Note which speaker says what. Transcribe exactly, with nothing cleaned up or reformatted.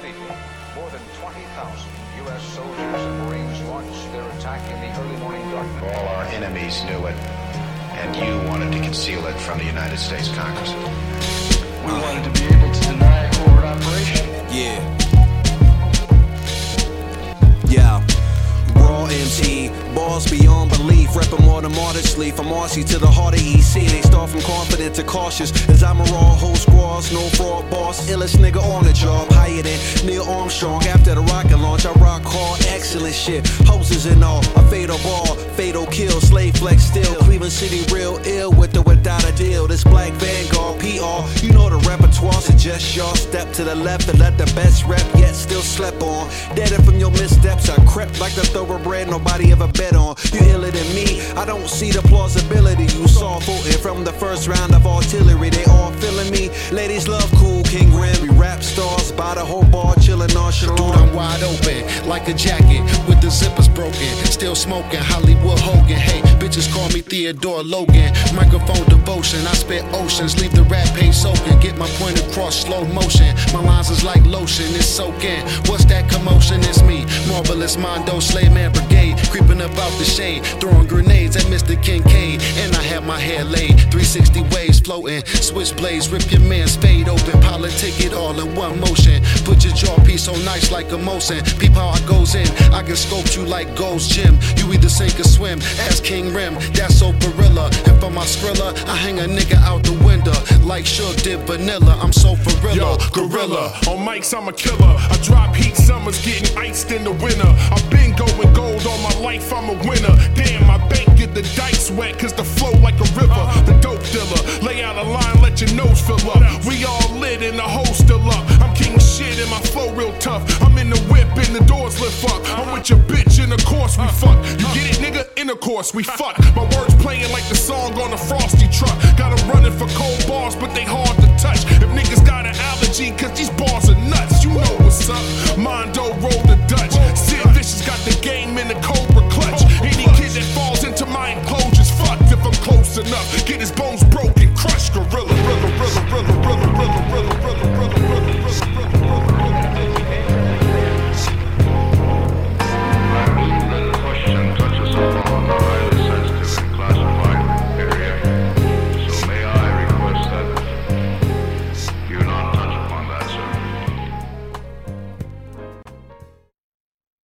Speaker 1: people. More than twenty thousand U S soldiers and Marines launched their attack in the early morning darkness.
Speaker 2: All our enemies knew it, and you wanted to conceal it from the United States Congress.
Speaker 3: We wanted to be able to deny a covert operation.
Speaker 4: Yeah. Yeah. Raw M C, balls beyond belief, reppin' more than modestly. From R C to the heart of E C, they start from confident to cautious. As I'm a raw whole squads, no fraud boss, illest nigga on the job, higher than Neil Armstrong. After the rocket launch, I rock hard, excellent shit. Hoses and all, a fatal ball, fatal kill, slave flex still. Cleveland City real ill with or without a deal. This black Vanguard P R, you know the repertoire. Suggest y'all step to the left and let the best rep yet still slept on. Deaded from your missteps, I crept like the thoroughbred nobody ever bet on. You iller than me, I don't see the plausibility. You saw voting from the first round of artillery. They all feeling me. Ladies love cool King Ram. We rap stars by the whole bar, chillin' nonchalant.
Speaker 5: Dude, I'm wide open like a jacket with the zippers broken. Still smoking Hollywood Hogan. Hey, bitches call me Theodore Logan. Microphone devotion, I spit oceans, leave the rap page soaking. Get my point across slow motion. My lines is like lotion, it's soaking. What's that commotion? It's me, Marvelous Mondo, Slave Man Brigade, creeping up out the shade, throwing grenades at Mister Kincaid. And I have my hair laid, three sixty waves floating, switchblades, rip your man's fade open, politic it all in one motion. Put your jaw piece so nice like a Mosin. Peep how I goes in, I can sculpt you like Gold's Gym. You either sink or swim, ask King Rim, that's so gorilla. And for my Skrilla, I hang a nigga out the window like Suge did Vanilla. I'm so for real.
Speaker 6: Yo, gorilla, on mics I'm a killer. I drop heat summers getting iced in the winter. I've been going gold all my life, I'm a winner. Damn, my bank get the dice wet, cause the flow like a river. The dope dealer, lay out a line, let your nose fill up. We all lit and the hoes still up. I'm king shit and my flow real tough. I'm in the whip and the doors lift up. I'm with your bitch and of course we fuck. You get it, nigga? Intercourse, we fuck. My words playing like the song on a Frosty truck. Got 'em running for cold bars, but they hard to touch. If niggas got an allergy, cause these bars are nuts, you know what's up. Mondo roll the Dutch. Sid Vicious got the game in the Cobra clutch. Any kid that falls into my enclosure's fucked if I'm close enough. Get his bones